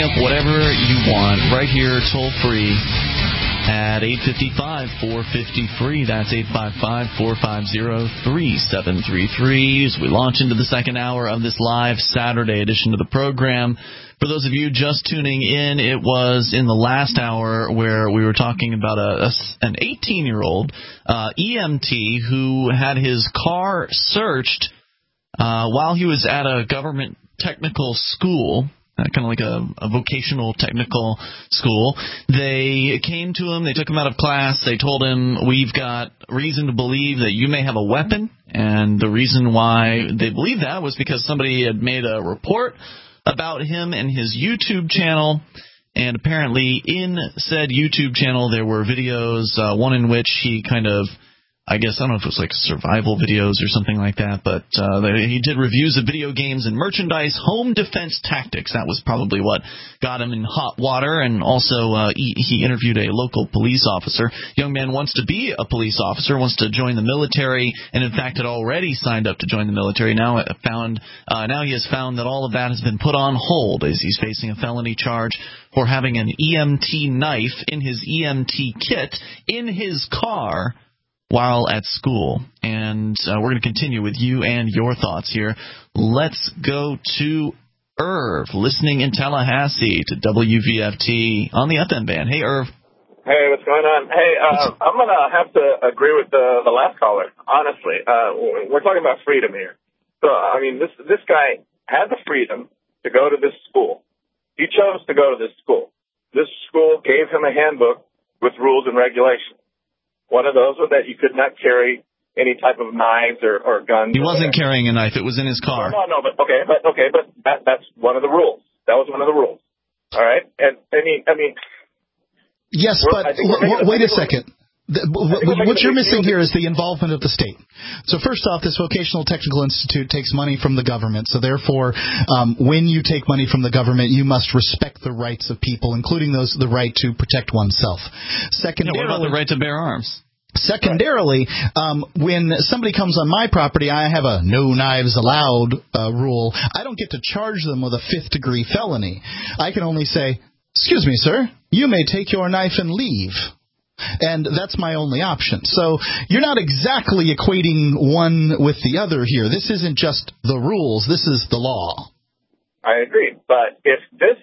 bring up whatever you want right here, toll-free, at 855-450-FREE. That's 855-450-3733 as we launch into the second hour of this live Saturday edition of the program. For those of you just tuning in, it was in the last hour where we were talking about an 18-year-old EMT who had his car searched while he was at a government technical school. Kind of like a vocational technical school. They came to him. They took him out of class. They told him, we've got reason to believe that you may have a weapon. And the reason why they believed that was because somebody had made a report about him and his YouTube channel. And apparently in said YouTube channel there were videos, one in which he kind of, I guess, I don't know if it was like survival videos or something like that, but he did reviews of video games and merchandise, home defense tactics. That was probably what got him in hot water. And also he interviewed a local police officer. Young man wants to be a police officer, wants to join the military, and in fact had already signed up to join the military. Now he has found that all of that has been put on hold as he's facing a felony charge for having an EMT knife in his EMT kit in his car while at school. And we're going to continue with you and your thoughts here. Let's go to Irv, listening in Tallahassee to WVFT on the FM band. Hey, Irv. Hey, what's going on? Hey, I'm going to have to agree with the last caller, honestly. We're talking about freedom here. So, I mean, this guy had the freedom to go to this school. He chose to go to this school. This school gave him a handbook with rules and regulations. One of those was that you could not carry any type of knives or guns. He wasn't carrying a knife. It was in his car. No, but that's one of the rules. That was one of the rules. All right? And I mean. Yes, but wait a second. What you're missing here is the involvement of the state. So first off, this Vocational Technical Institute takes money from the government. So therefore, when you take money from the government, you must respect the rights of people, including the right to protect oneself. Secondly, what about the right to bear arms? Secondarily, when somebody comes on my property, I have a no knives allowed rule. I don't get to charge them with a 5th-degree felony. I can only say, excuse me, sir, you may take your knife and leave. And that's my only option. So you're not exactly equating one with the other here. This isn't just the rules. This is the law. I agree. But if this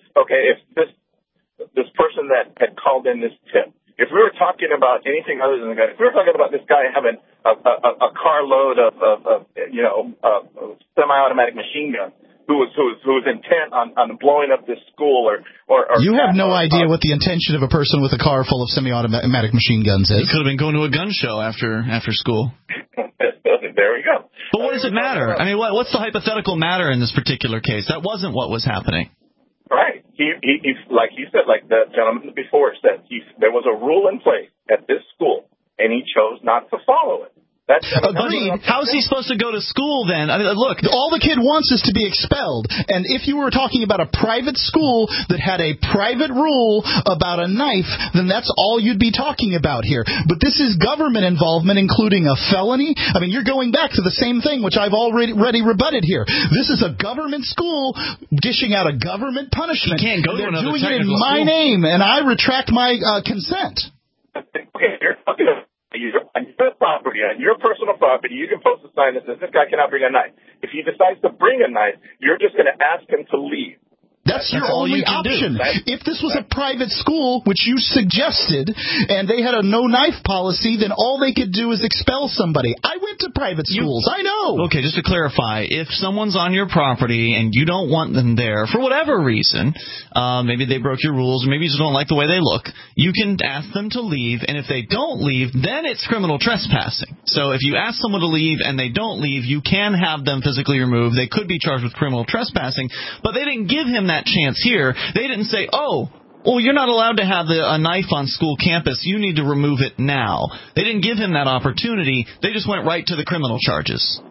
person that had called in this tip, if we were talking about anything other than the guy, if we were talking about this guy having a carload of semi-automatic machine guns, who was intent on blowing up this school or you have no idea what the intention of a person with a car full of semi-automatic machine guns is. He could have been going to a gun show after school. There we go. But what does it matter? I mean, what's the hypothetical matter in this particular case? That wasn't what was happening. Right. He like he said, like the gentleman before said, there was a rule in place at this school, and he chose not to follow it. How is he supposed to go to school then? I mean, look, all the kid wants is to be expelled. And if you were talking about a private school that had a private rule about a knife, then that's all you'd be talking about here. But this is government involvement, including a felony. I mean, you're going back to the same thing, which I've already rebutted here. This is a government school dishing out a government punishment. You can't go to another technical school. They're doing it in my name, and I retract my consent. Okay, you're talking about your property, on your personal property, you can post a sign that says this guy cannot bring a knife. If he decides to bring a knife, you're just going to ask him to leave. That's your only option. If this was a private school, which you suggested, and they had a no-knife policy, then all they could do is expel somebody. I went to private schools. I know. Okay, just to clarify, if someone's on your property and you don't want them there for whatever reason, maybe they broke your rules, or maybe you just don't like the way they look, you can ask them to leave, and if they don't leave, then it's criminal trespassing. So if you ask someone to leave and they don't leave, you can have them physically removed. They could be charged with criminal trespassing, but they didn't give him that chance here. They didn't say, you're not allowed to have a knife on school campus. You need to remove it now. They didn't give him that opportunity. They just went right to the criminal charges.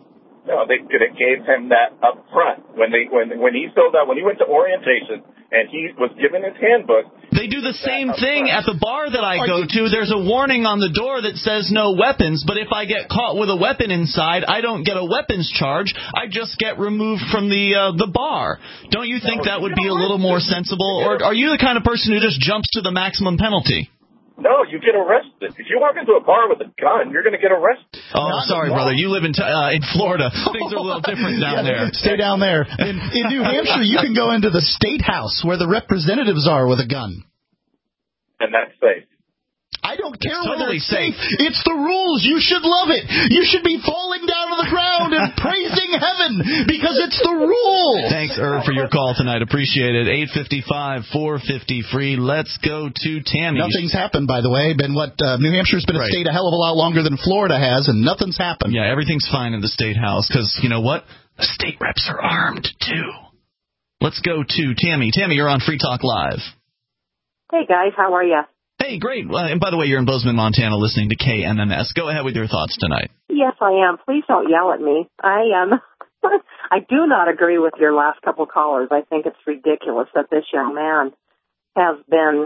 No, they gave him that up front when he filled out, when he went to orientation and he was given his handbook. They do the same thing at the bar that I go to. There's a warning on the door that says no weapons, but if I get caught with a weapon inside, I don't get a weapons charge. I just get removed from the bar. Don't you think that would be a little more sensible? Or are you the kind of person who just jumps to the maximum penalty? No, you get arrested. If you walk into a bar with a gun, you're going to get arrested. Oh, sorry, brother. You live in Florida. Things are a little different down there. Stay down there. In New Hampshire, you can go into the state house where the representatives are with a gun. And that's safe. I don't care it's whether totally it's safe. It's the rules. You should love it. You should be falling down on the ground and praising heaven because it's the rule. Thanks, Irv, for your call tonight. Appreciate it. 855-450-FREE. Let's go to Tammy. Nothing's happened, by the way. New Hampshire's been a state a hell of a lot longer than Florida has, and nothing's happened. Yeah, everything's fine in the state house because, you know what? The state reps are armed, too. Let's go to Tammy. Tammy, you're on Free Talk Live. Hey, guys. How are you? Hey, great. And by the way, you're in Bozeman, Montana, listening to KMMS. Go ahead with your thoughts tonight. Yes, I am. Please don't yell at me. I do not agree with your last couple of callers. I think it's ridiculous that this young man has been,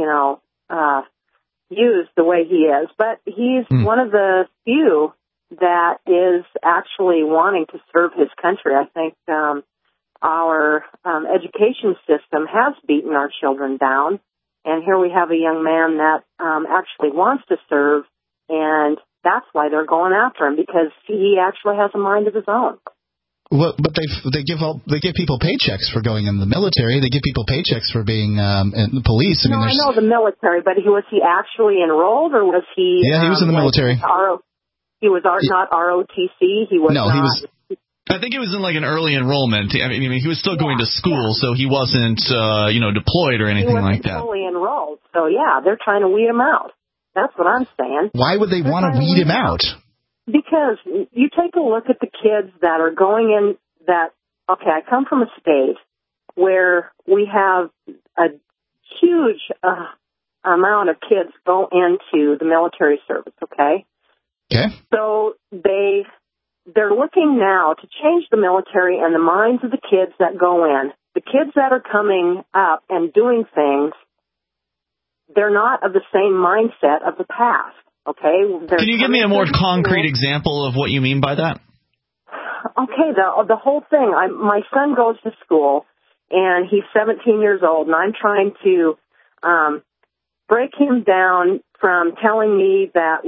used the way he is. But he's one of the few that is actually wanting to serve his country. I think our education system has beaten our children down. And here we have a young man that actually wants to serve, and that's why they're going after him, because he actually has a mind of his own. Well, but they give people paychecks for going in the military. They give people paychecks for being in the police. I know the military, but was he actually enrolled, or was he? Yeah, he was in the military. He was not ROTC. He was. No, he was. I think it was in like an early enrollment. I mean, he was still going to school, so he wasn't, deployed or anything like that. He wasn't fully enrolled. So, yeah, they're trying to weed him out. That's what I'm saying. Why would they want to weed him out? Because you take a look at the kids that are going in I come from a state where we have a huge amount of kids go into the military service, okay? Okay. So they're looking now to change the military and the minds of the kids that go in. The kids that are coming up and doing things, they're not of the same mindset of the past, okay? Can you give me a more concrete example of what you mean by that? Okay, the whole thing. My son goes to school, and he's 17 years old, and I'm trying to break him down from telling me that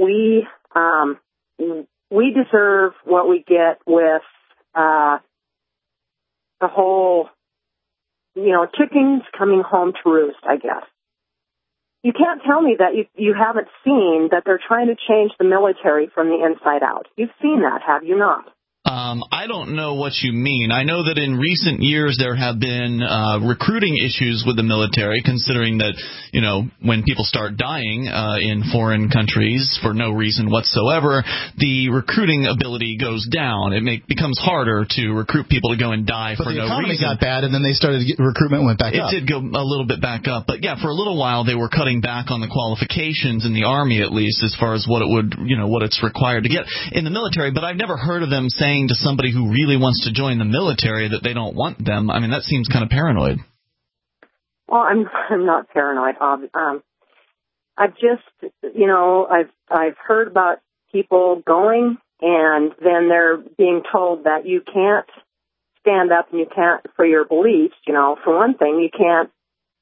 we deserve what we get with the whole, chickens coming home to roost, I guess. You can't tell me that you haven't seen that they're trying to change the military from the inside out. You've seen that, have you not? I don't know what you mean. I know that in recent years there have been recruiting issues with the military, considering that, when people start dying in foreign countries for no reason whatsoever, the recruiting ability goes down. It becomes harder to recruit people to go and die for no reason. But the economy got bad, and then recruitment went back up. It did go a little bit back up. But, yeah, for a little while they were cutting back on the qualifications in the Army, at least, as far as what it's required to get in the military. But I've never heard of them saying to somebody who really wants to join the military that they don't want them. I mean, that seems kind of paranoid. Well, I'm not paranoid. I've just, I've heard about people going, and then they're being told that you can't stand up and you can't for your beliefs. For one thing, you can't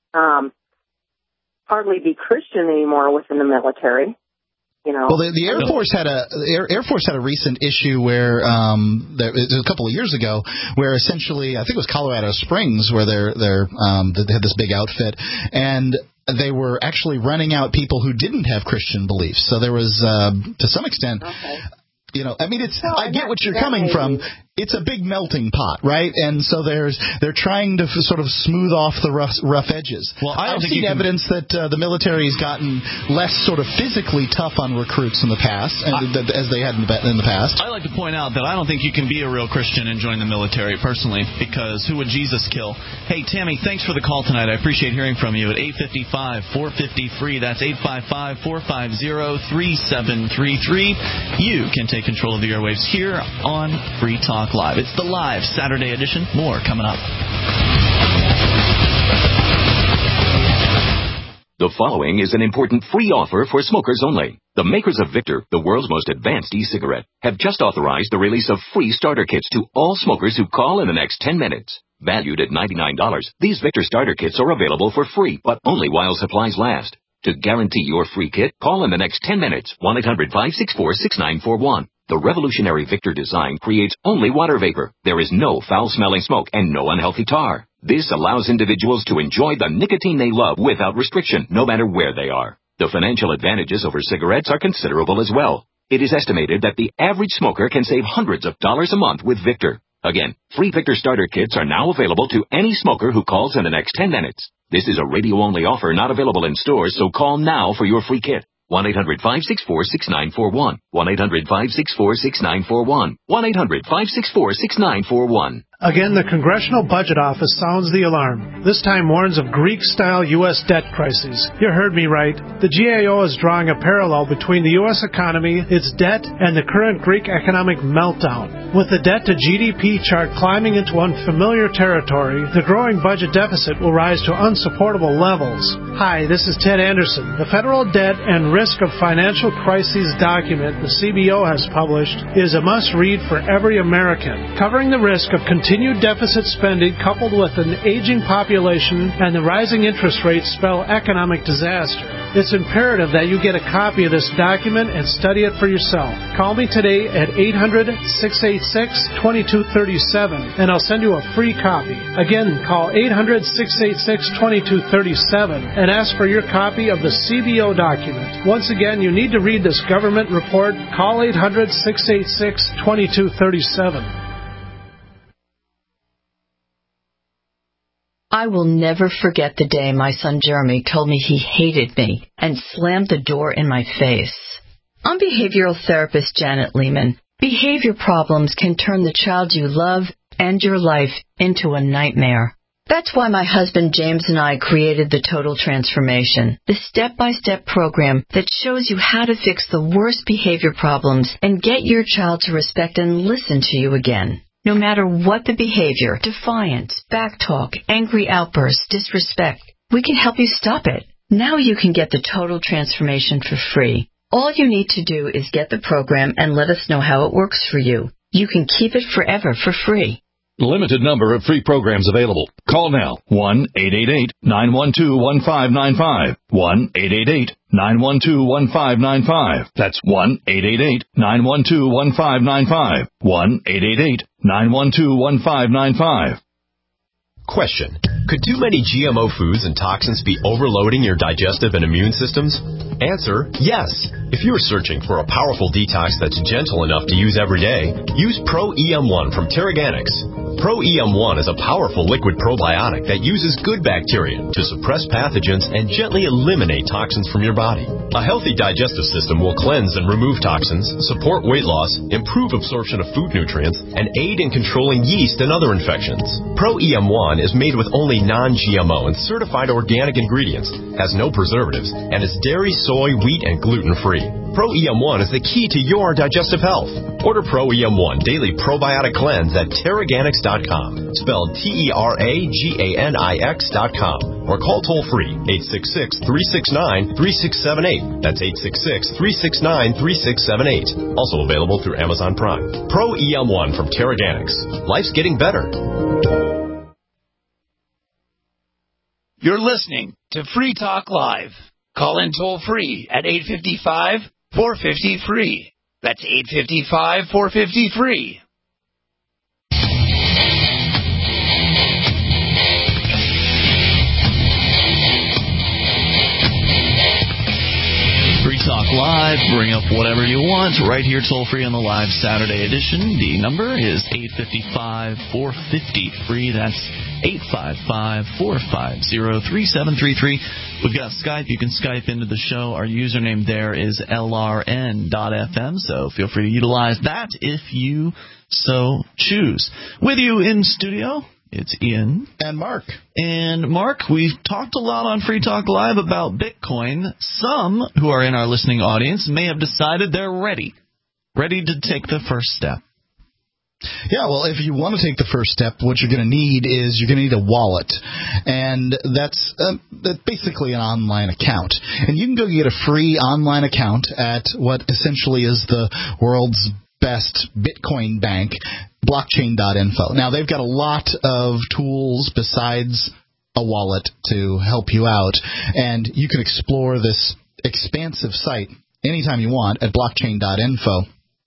hardly be Christian anymore within the military. Well, the Air Force had a recent issue where it was a couple of years ago, where essentially I think it was Colorado Springs, where they had this big outfit, and they were actually running out people who didn't have Christian beliefs. So there was, to some extent. Okay. I get what you're coming from. It's a big melting pot, right? And so they're trying to sort of smooth off the rough edges. Well, I've seen evidence that the military's gotten less sort of physically tough on recruits in the past, as they had in the past. I like to point out that I don't think you can be a real Christian and join the military, personally, because who would Jesus kill? Hey, Tammy, thanks for the call tonight. I appreciate hearing from you at 855-450-FREE. That's 855-450-3733. You can take control of the airwaves here on Free Talk Talk Live. It's the live Saturday edition. More coming up. The following is an important free offer for smokers only. The makers of Victor, the world's most advanced e-cigarette, have just authorized the release of free starter kits to all smokers who call in the next 10 minutes. Valued at $99, these Victor starter kits are available for free, but only while supplies last. To guarantee your free kit, call in the next 10 minutes, 1-800-564-6941. The revolutionary Victor design creates only water vapor. There is no foul-smelling smoke and no unhealthy tar. This allows individuals to enjoy the nicotine they love without restriction, no matter where they are. The financial advantages over cigarettes are considerable as well. It is estimated that the average smoker can save hundreds of dollars a month with Victor. Again, free Victor starter kits are now available to any smoker who calls in the next 10 minutes. This is a radio-only offer not available in stores, so call now for your free kit. 1-800-564-6941. 1-800-564-6941. 1-800-564-6941. Again, the Congressional Budget Office sounds the alarm. This time warns of Greek-style U.S. debt crises. You heard me right. The GAO is drawing a parallel between the U.S. economy, its debt, and the current Greek economic meltdown. With the debt-to-GDP chart climbing into unfamiliar territory, the growing budget deficit will rise to unsupportable levels. Hi, this is Ted Anderson. The Federal Debt and Risk of Financial Crises document the CBO has published is a must-read for every American, covering the risk of continued deficit spending coupled with an aging population and the rising interest rates spell economic disaster. It's imperative that you get a copy of this document and study it for yourself. Call me today at 800-686-2237 and I'll send you a free copy. Again, call 800-686-2237 and ask for your copy of the CBO document. Once again, you need to read this government report. Call 800-686-2237. I will never forget the day my son Jeremy told me he hated me and slammed the door in my face. I'm behavioral therapist Janet Lehman. Behavior problems can turn the child you love and your life into a nightmare. That's why my husband James and I created the Total Transformation, the step-by-step program that shows you how to fix the worst behavior problems and get your child to respect and listen to you again. No matter what the behavior, defiance, backtalk, angry outbursts, disrespect, we can help you stop it. Now you can get the Total Transformation for free. All you need to do is get the program and let us know how it works for you. You can keep it forever for free. Limited number of free programs available. Call now. 1-888-912-1595. 1-888-912-1595. That's 1-888-912-1595. 1-888-912-1595. Question. Could too many GMO foods and toxins be overloading your digestive and immune systems? Answer, yes. If you're searching for a powerful detox that's gentle enough to use every day, use Pro-EM1 from Teraganix. Pro-EM1 is a powerful liquid probiotic that uses good bacteria to suppress pathogens and gently eliminate toxins from your body. A healthy digestive system will cleanse and remove toxins, support weight loss, improve absorption of food nutrients, and aid in controlling yeast and other infections. Pro-EM1 is made with only non-GMO and certified organic ingredients, has no preservatives, and is dairy, soy, wheat, and gluten-free. Pro-EM1 is the key to your digestive health. Order Pro-EM1 Daily Probiotic Cleanse at Teraganix.com, spelled Teraganix.com, or call toll-free 866-369-3678. That's 866-369-3678. Also available through Amazon Prime. Pro-EM1 from Teraganix. Life's getting better. You're listening to Free Talk Live. Call in toll-free at 855-450-FREE. That's 855-450-FREE. Free Talk Live. Bring up whatever you want right here toll-free on the live Saturday edition. The number is 855-450-FREE. That's 855-450-3733. We've got Skype. You can Skype into the show. Our username there is LRN.FM, so feel free to utilize that if you so choose. With you in studio, it's Ian. And Mark. And Mark, we've talked a lot on Free Talk Live about Bitcoin. Some who are in our listening audience may have decided they're ready to take the first step. Yeah, well, if you want to take the first step, what you're going to need is you're going to need a wallet. And that's basically an online account. And you can go get a free online account at what essentially is the world's best Bitcoin bank, blockchain.info. Now, they've got a lot of tools besides a wallet to help you out, and you can explore this expansive site anytime you want at blockchain.info.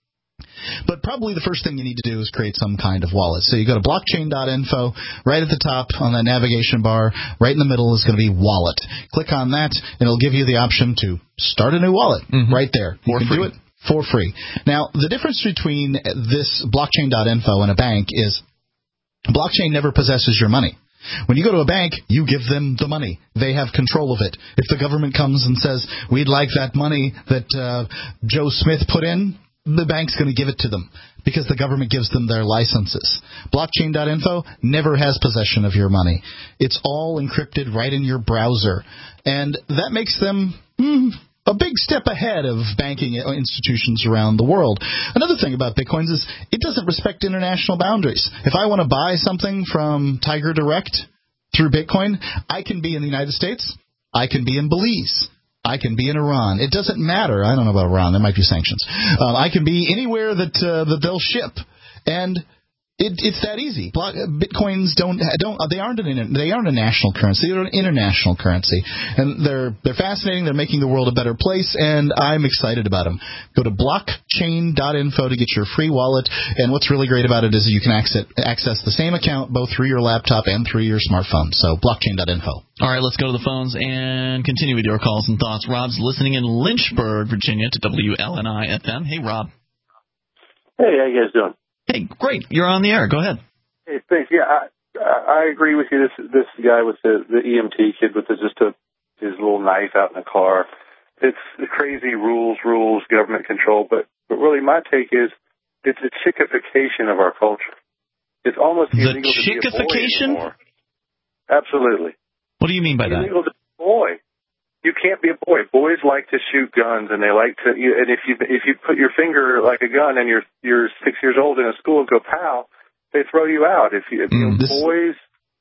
But probably the first thing you need to do is create some kind of wallet. So you go to blockchain.info, right at the top on that navigation bar, right in the middle is going to be wallet. Click on that, and it'll give you the option to start a new wallet right there. You can do it for free. Now, the difference between this blockchain.info and a bank is blockchain never possesses your money. When you go to a bank, you give them the money. They have control of it. If the government comes and says, we'd like that money that Joe Smith put in, the bank's going to give it to them because the government gives them their licenses. Blockchain.info never has possession of your money. It's all encrypted right in your browser. And that makes them a big step ahead of banking institutions around the world. Another thing about Bitcoins is it doesn't respect international boundaries. If I want to buy something from Tiger Direct through Bitcoin, I can be in the United States. I can be in Belize. I can be in Iran. It doesn't matter. I don't know about Iran. There might be sanctions. I can be anywhere that they'll ship, and it's that easy. Bitcoins they aren't a national currency. They're an international currency, and they're fascinating. They're making the world a better place, and I'm excited about them. Go to blockchain.info to get your free wallet, and what's really great about it is you can access the same account both through your laptop and through your smartphone. So blockchain.info. All right, let's go to the phones and continue with your calls and thoughts. Rob's listening in Lynchburg, Virginia, to WLNI FM. Hey, Rob. Hey, how you guys doing? Hey, great. You're on the air. Go ahead. Hey, thanks. Yeah, I agree with you. This guy with the EMT kid with his little knife out in the car. It's the crazy rules, government control. But really, my take is it's a chickification of our culture. It's almost illegal to be a boy anymore. Absolutely. What do you mean by that? Illegal to be a boy. You can't be a boy. Boys like to shoot guns, and they like to. And if you put your finger like a gun, and you're 6 years old in a school and go pow, they throw you out. Boys.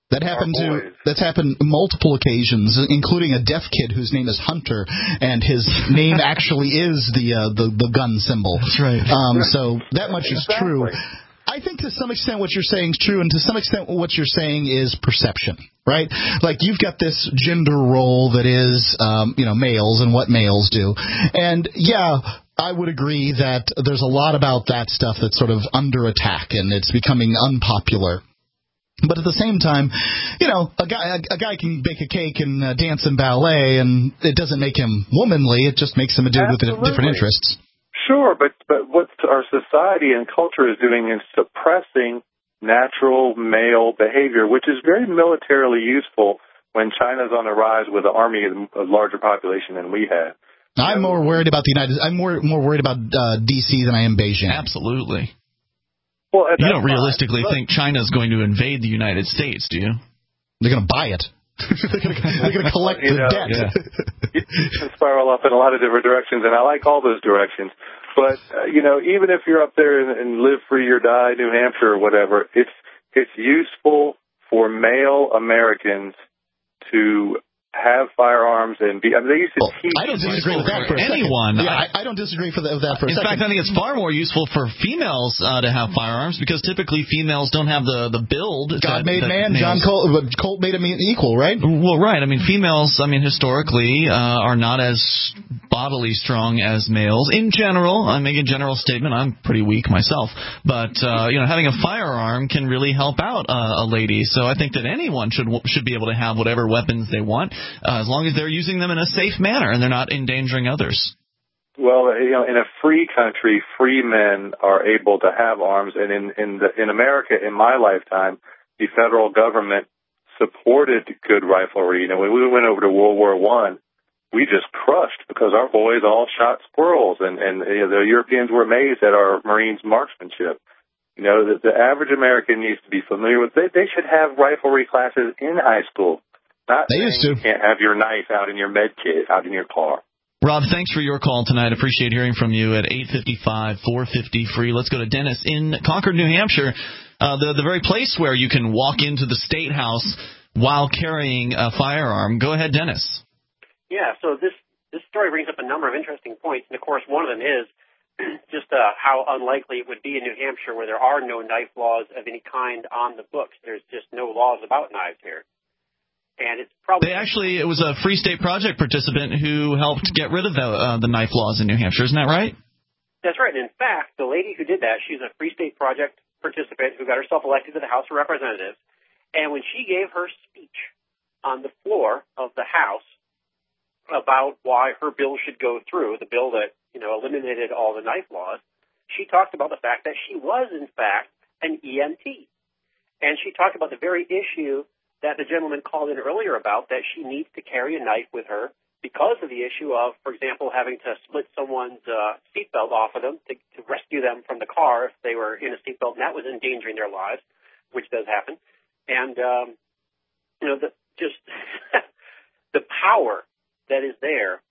That's happened multiple occasions, including a deaf kid whose name is Hunter, and his name actually is the gun symbol. That's right. So that much is true. I think to some extent what you're saying is true, and to some extent what you're saying is perception, right? Like you've got this gender role that is, males and what males do. And, yeah, I would agree that there's a lot about that stuff that's sort of under attack, and it's becoming unpopular. But at the same time, a guy can bake a cake and dance in ballet, and it doesn't make him womanly. It just makes him a dude with different interests. Sure, but what our society and culture is doing is suppressing natural male behavior, which is very militarily useful when China's on the rise with an army of a larger population than we have. I'm more worried about I'm more worried about D.C. than I am Beijing. Absolutely. Well, you don't realistically think China's going to invade the United States, do you? They're going to buy it. They're going to collect the debt. Yeah. You can spiral off in a lot of different directions, and I like all those directions. But, even if you're up there and live free or die, New Hampshire or whatever, it's useful for male Americans to have firearms and be. I mean, they used to teach. I don't disagree with that for anyone. Yeah, I don't disagree with that for a second. In fact, I think it's far more useful for females to have firearms because typically females don't have the build. God made man. John Colt made him equal, right? Well, right. I mean, females. Historically, are not as bodily strong as males in general. I make a general statement. I'm pretty weak myself, but having a firearm can really help out a lady. So I think that anyone should be able to have whatever weapons they want. As long as they're using them in a safe manner and they're not endangering others. Well, in a free country, free men are able to have arms, and in America, in my lifetime, the federal government supported good riflery. When we went over to World War I, we just crushed because our boys all shot squirrels, and the Europeans were amazed at our Marines' marksmanship. The average American needs to be familiar with. They should have riflery classes in high school. They used to. You can't have your knife out in your med kit, out in your car. Rob, thanks for your call tonight. Appreciate hearing from you at 855-450-FREE. Let's go to Dennis in Concord, New Hampshire, the very place where you can walk into the State House while carrying a firearm. Go ahead, Dennis. Yeah, so this story brings up a number of interesting points, and, of course, one of them is just how unlikely it would be in New Hampshire where there are no knife laws of any kind on the books. There's just no laws about knives here. And it's probably it was a Free State Project participant who helped get rid of the knife laws in New Hampshire. Isn't that right? That's right. In fact, the lady who did that, she's a Free State Project participant who got herself elected to the House of Representatives. And when she gave her speech on the floor of the House about why her bill should go through, the bill that, eliminated all the knife laws, she talked about the fact that she was, in fact, an EMT. And she talked about the very issue that the gentleman called in earlier about, that she needs to carry a knife with her because of the issue of, for example, having to split someone's seatbelt off of them to rescue them from the car if they were in a seatbelt, and that was endangering their lives, which does happen. And, the power that is there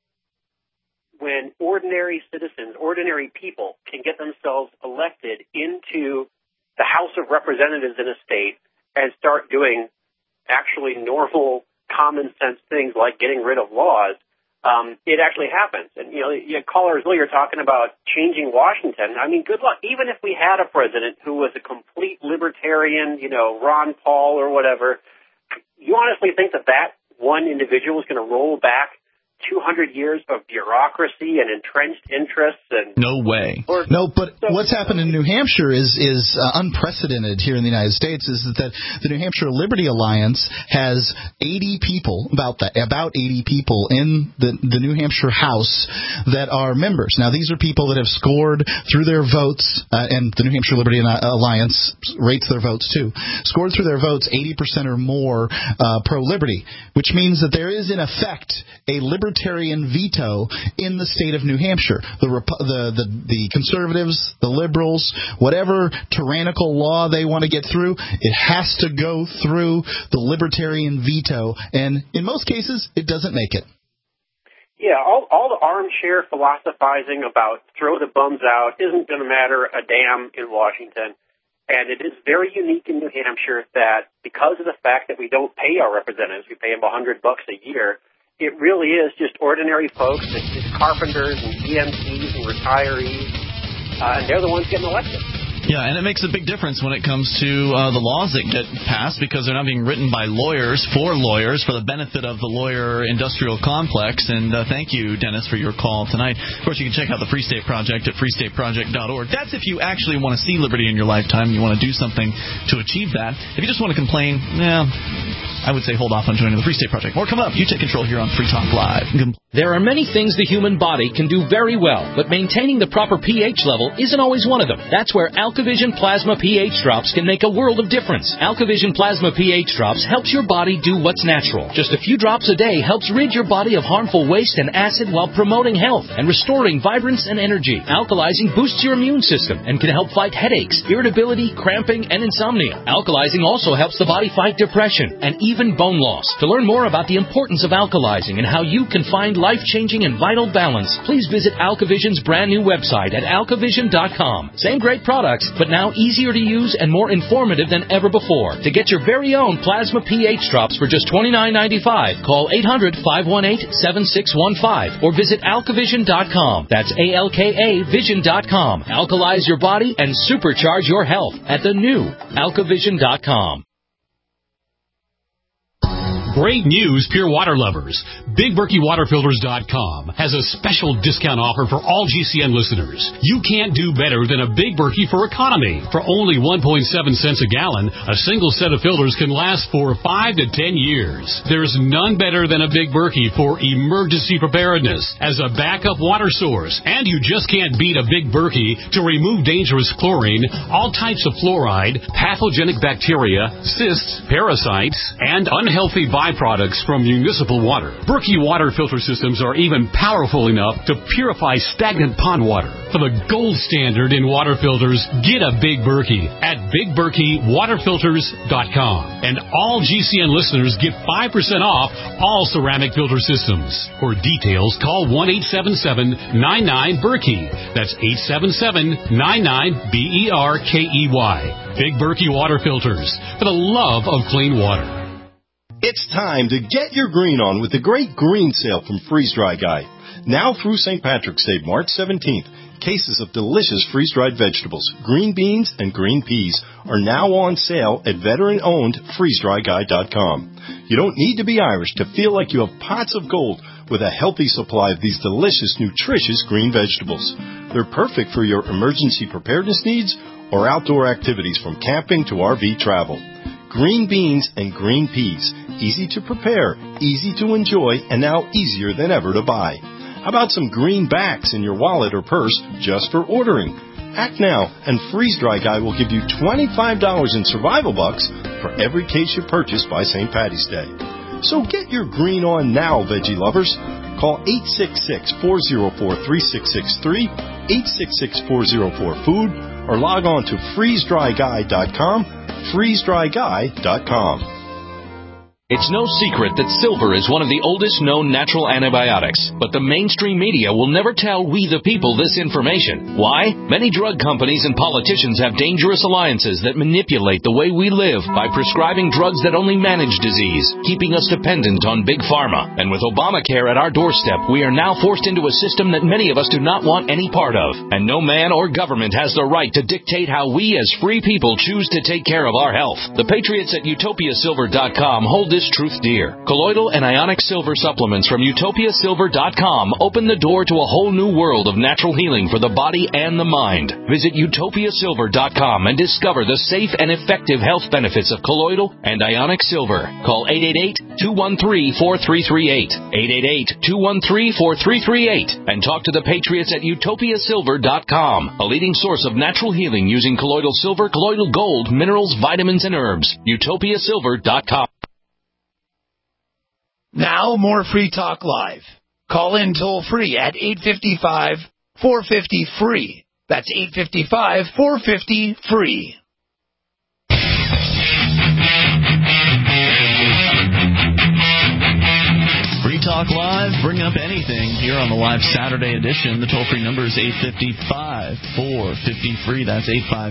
when ordinary citizens, ordinary people can get themselves elected into the House of Representatives in a state and start doing actually normal, common sense things like getting rid of laws, it actually happens. And, callers earlier talking about changing Washington. I mean, good luck. Even if we had a president who was a complete libertarian, Ron Paul or whatever, you honestly think that one individual is going to roll back 200 years of bureaucracy and entrenched interests? And no way. No, but what's happened in New Hampshire is unprecedented here in the United States. Is that the New Hampshire Liberty Alliance has 80 people, about 80 people in the New Hampshire House that are members. Now, these are people that have scored through their votes, and the New Hampshire Liberty Alliance rates their votes too. Scored through their votes 80% or more pro-liberty, which means that there is in effect a libertarian veto in the state of New Hampshire. The conservatives, the liberals, whatever tyrannical law they want to get through, it has to go through the libertarian veto, and in most cases, it doesn't make it. Yeah, all the armchair philosophizing about throw the bums out isn't going to matter a damn in Washington. And it is very unique in New Hampshire that because of the fact that we don't pay our representatives, we pay them $100 a year, it really is just ordinary folks, it's carpenters and EMTs and retirees, and they're the ones getting elected. Yeah, and it makes a big difference when it comes to the laws that get passed because they're not being written by lawyers for the benefit of the lawyer industrial complex. And thank you, Dennis, for your call tonight. Of course, you can check out the Free State Project at freestateproject.org. That's if you actually want to see liberty in your lifetime and you want to do something to achieve that. If you just want to complain, I would say hold off on joining the Free State Project. More coming up. You take control here on Free Talk Live. There are many things the human body can do very well, but maintaining the proper pH level isn't always one of them. That's where AlkaVision Plasma pH Drops can make a world of difference. AlkaVision Plasma pH Drops helps your body do what's natural. Just a few drops a day helps rid your body of harmful waste and acid while promoting health and restoring vibrance and energy. Alkalizing boosts your immune system and can help fight headaches, irritability, cramping, and insomnia. Alkalizing also helps the body fight depression and even bone loss. To learn more about the importance of alkalizing and how you can find life-changing and vital balance, please visit AlkaVision's brand new website at alkavision.com. Same great products, but now easier to use and more informative than ever before. To get your very own Plasma pH Drops for just $29.95, call 800-518-7615 or visit alkavision.com. That's ALKA Vision.com. Alkalize your body and supercharge your health at the new alkavision.com. Great news, pure water lovers. BigBerkeyWaterFilters.com has a special discount offer for all GCN listeners. You can't do better than a Big Berkey for economy. For only 1.7 cents a gallon, a single set of filters can last for 5 to 10 years. There's none better than a Big Berkey for emergency preparedness as a backup water source. And you just can't beat a Big Berkey to remove dangerous chlorine, all types of fluoride, pathogenic bacteria, cysts, parasites, and unhealthy body byproducts from municipal water. Berkey water filter systems are even powerful enough to purify stagnant pond water. For the gold standard in water filters, get a Big Berkey at BigBerkeyWaterFilters.com. And all GCN listeners get 5% off all ceramic filter systems. For details, call 1-877-99-BERKEY. That's 877-99-BERKEY. Big Berkey Water Filters, for the love of clean water. It's time to get your green on with the great green sale from Freeze Dry Guy. Now through St. Patrick's Day, March 17th, cases of delicious freeze-dried vegetables, green beans, and green peas are now on sale at veteran-owned freezedryguy.com. You don't need to be Irish to feel like you have pots of gold with a healthy supply of these delicious, nutritious green vegetables. They're perfect for your emergency preparedness needs or outdoor activities from camping to RV travel. Green beans and green peas, easy to prepare, easy to enjoy, and now easier than ever to buy. How about some greenbacks in your wallet or purse just for ordering? Act now, and Freeze Dry Guy will give you $25 in survival bucks for every case you purchase by St. Patty's Day. So get your green on now, veggie lovers. Call 866-404-3663, 866-404-FOOD, or log on to freezedryguy.com, freezedryguy.com. It's no secret that silver is one of the oldest known natural antibiotics, but the mainstream media will never tell we the people this information. Why? Many drug companies and politicians have dangerous alliances that manipulate the way we live by prescribing drugs that only manage disease, keeping us dependent on big pharma. And with Obamacare at our doorstep, we are now forced into a system that many of us do not want any part of. And no man or government has the right to dictate how we as free people choose to take care of our health. The patriots at utopiasilver.com hold this truth dear. Colloidal and ionic silver supplements from utopiasilver.com open the door to a whole new world of natural healing for the body and the mind. Visit utopiasilver.com and discover the safe and effective health benefits of colloidal and ionic silver. Call 888-213-4338, 888-213-4338, and talk to the patriots at utopiasilver.com, a leading source of natural healing using colloidal silver, colloidal gold, minerals, vitamins, and herbs. utopiasilver.com. Now, more Free Talk Live. Call in toll-free at 855-450-FREE. That's 855-450-FREE. Free Talk Live, bring up anything here on the live Saturday edition. The toll-free number is 855-450-FREE. That's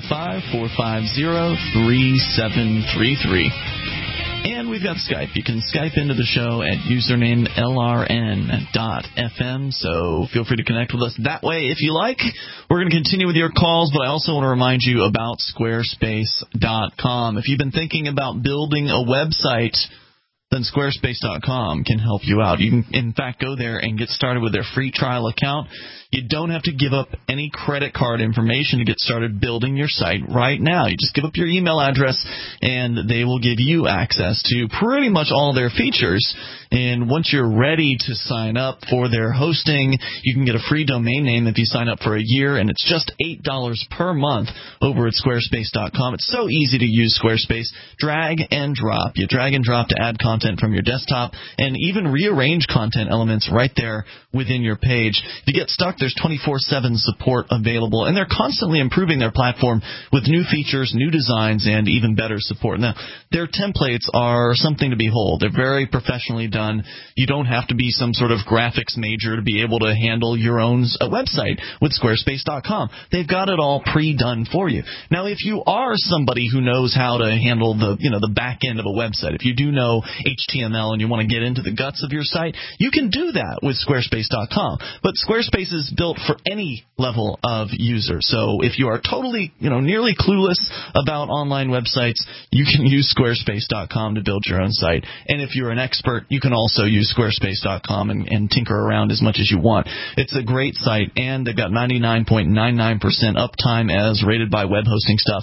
855-450-3733. And we've got Skype. You can Skype into the show at username LRN.FM, so feel free to connect with us that way if you like. We're going to continue with your calls, but I also want to remind you about Squarespace.com. If you've been thinking about building a website, then Squarespace.com can help you out. You can, in fact, go there and get started with their free trial account. You don't have to give up any credit card information to get started building your site right now. You just give up your email address, and they will give you access to pretty much all their features. And once you're ready to sign up for their hosting, you can get a free domain name if you sign up for a year, and it's just $8 per month over at Squarespace.com. It's so easy to use Squarespace. Drag and drop. You drag and drop to add content from your desktop and even rearrange content elements right there within your page. If you get stuck, there's 24/7 support available, and they're constantly improving their platform with new features, new designs, and even better support. Now, their templates are something to behold. They're very professionally done. You don't have to be some sort of graphics major to be able to handle your own website with Squarespace.com. They've got it all pre-done for you. Now, if you are somebody who knows how to handle the back end of a website, if you do know HTML and you want to get into the guts of your site, you can do that with Squarespace.com. But Squarespace is built for any level of user. So if you are totally, nearly clueless about online websites, you can use Squarespace.com to build your own site. And if you're an expert, you can also use Squarespace.com and tinker around as much as you want. It's a great site, and they've got 99.99% uptime as rated by Web Hosting Stuff.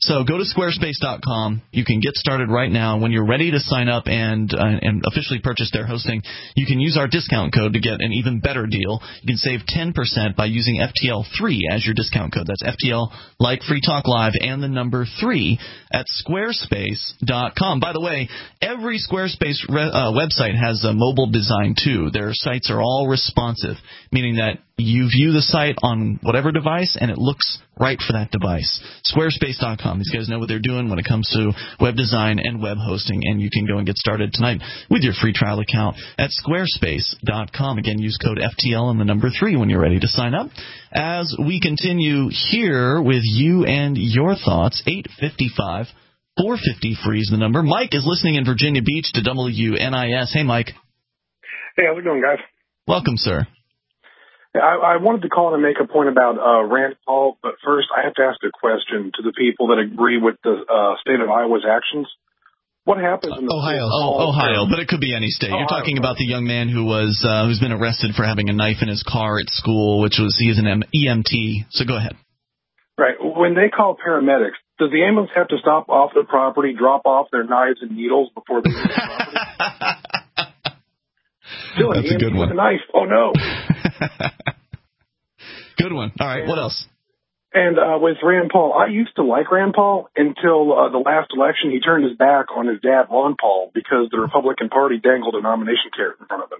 So go to squarespace.com. You can get started right now. When you're ready to sign up and officially purchase their hosting, you can use our discount code to get an even better deal. You can save 10% by using FTL3 as your discount code. That's FTL, like Free Talk Live, and the number 3 at squarespace.com. By the way, every Squarespace website has a mobile design, too. Their sites are all responsive, meaning that you view the site on whatever device, and it looks right for that device. Squarespace.com. These guys know what they're doing when it comes to web design and web hosting, and you can go and get started tonight with your free trial account at squarespace.com. Again, use code FTL and the number 3 when you're ready to sign up. As we continue here with you and your thoughts, 855 450 free is the number. Mike is listening in Virginia Beach to WNIS. Hey, Mike. Hey, how's it going, guys? Welcome, sir. I wanted to call in and make a point about Rand Paul, but first I have to ask a question to the people that agree with the state of Iowa's actions. What happens in Ohio, but it could be any state. You're talking about the young man who's been arrested for having a knife in his car at school, he is an EMT. So go ahead. Right. When they call paramedics, does the ambulance have to stop off the property, drop off their knives and needles before they leave the property? That's a good one. With a knife. Oh, no. Good one. All right, what else? And with Rand Paul, I used to like Rand Paul until the last election. He turned his back on his dad, Ron Paul, because the Republican Party dangled a nomination carrot in front of him.